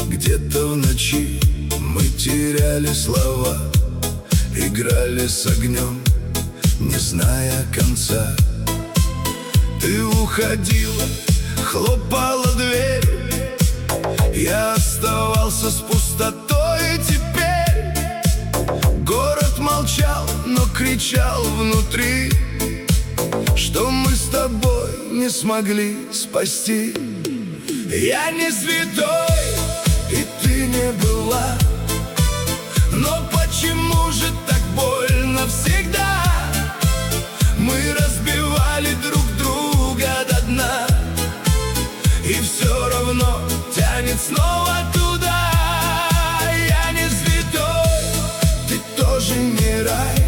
Где-то в ночи мы теряли слова, играли с огнем, не зная конца. Ты уходила, хлопала дверь, я оставался с пустотой. Теперь город молчал, но кричал внутри, что мы с тобой не смогли спасти. Я не святой, и ты не была, но почему же так больно всегда? Мы разбивали друг друга до дна, и все равно тянет снова туда. Я не святой, ты тоже не рай,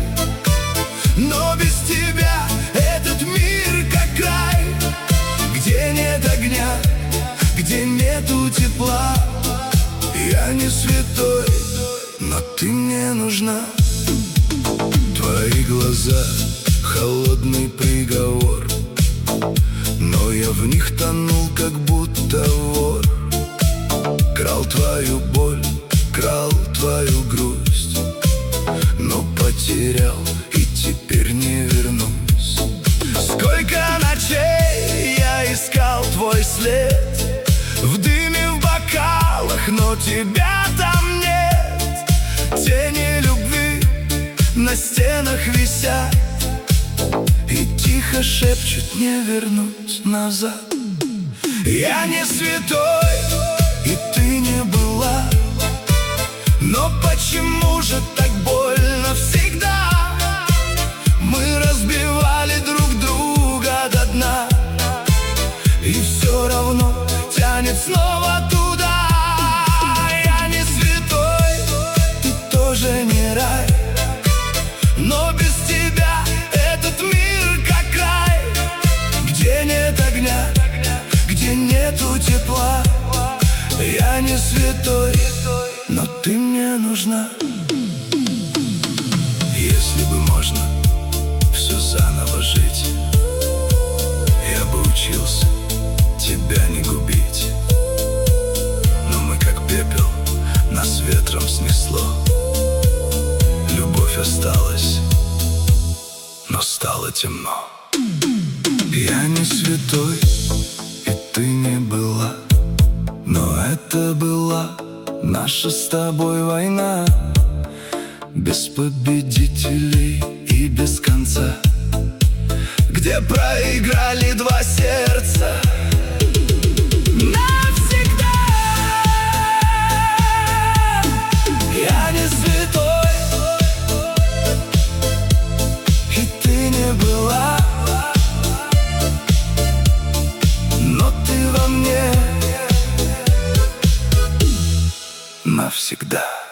но без тебя этот мир как рай, где нет огня, где нету тепла. Я не святой, но ты мне нужна. Твои глаза — холодный приговор, но я в них тонул, как будто вор. Крал твою боль, крал твою грусть, но потерял и теперь не вернусь. Сколько ночей я искал твой след в дыме, в бокалах, но тебя там нет. Тени любви на стенах висят и тихо шепчут: не вернуть назад. Я не святой, и ты не была, но почему же так больно всегда? Мы разбивали друг друга до дна, и все равно тянет снова туда. Я не святой, ты тоже не рай, но без тебя этот мир как рай, где нет огня, где нету тепла. Я не святой, но ты мне нужна. Если бы можно все заново жить, я бы учился тебя не губить. Но мы как пепел, нас ветром снесло. Любовь осталась, но стало темно. Я не святой, и ты не была, но это была наша с тобой война, без победителей и без конца, где проиграли два сердца навсегда. Я не святой, и ты не была, но ты во мне навсегда.